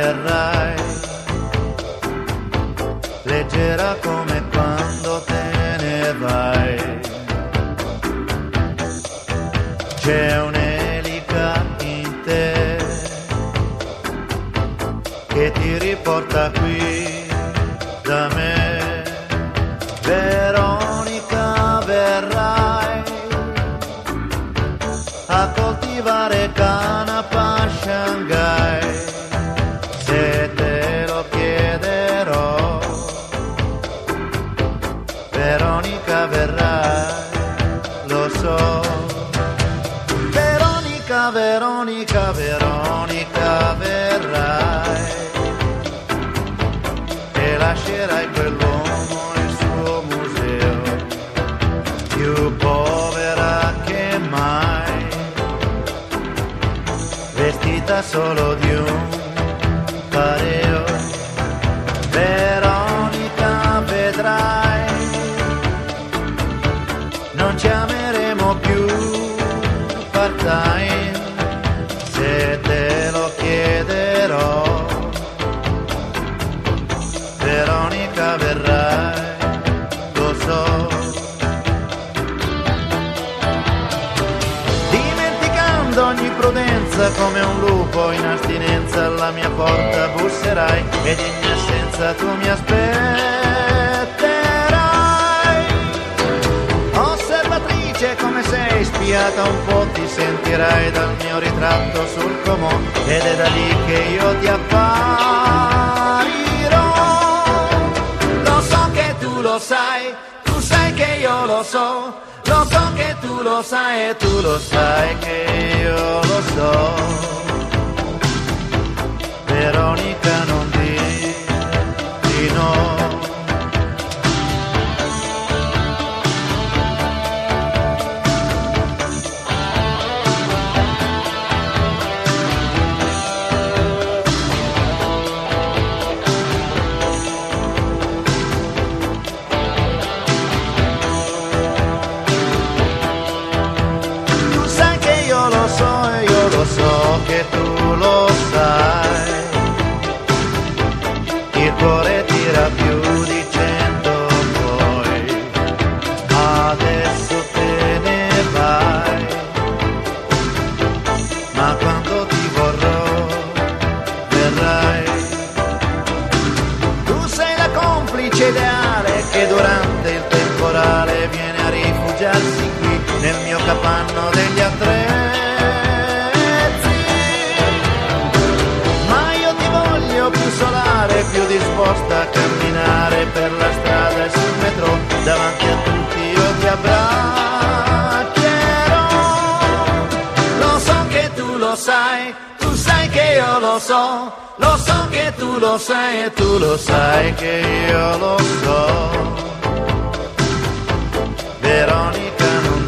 verrai, leggera come quando te ne vai. C'è un'elica in te che ti riporta qui da me. Veronica, verrai a coltivare canapa a Shanghai, se te lo chiederò. Veronica, verrai, lo so. Veronica, Veronica, Veronica, verrai e lascerai quell'uomo il suo museo, più povera che mai, vestita solo di un pareo. Veronica, vedrai, non ci ameremo più part-time, se te lo chiederò. Veronica, verrai, lo so. Dimenticando ogni prudenza, come un lupo in astinenza alla mia porta busserai ed in mia assenza tu mi aspetterai. Osservatrice come sei, spiata un po' ti sentirai dal mio ritratto sul comò, ed è da lì che io ti apparirò. Lo so che tu lo sai, tu sai che io lo so. Lo so che tu lo sai e tu lo sai che io lo so. Veronica, non dire di no. So che tu lo sai, il cuore tira più di 100 poi, adesso te ne vai, ma quando ti vorrò verrai. Tu sei la complice ideale che durante il temporale viene a rifugiarsi qui nel mio capanno degli attrezzi. Più solare, più disposta a camminare per la strada e sul metro, davanti a tutti io ti abbraccerò. Lo so che tu lo sai, tu sai che io lo so. Lo so che tu lo sai e tu lo sai che io lo so. Veronica, non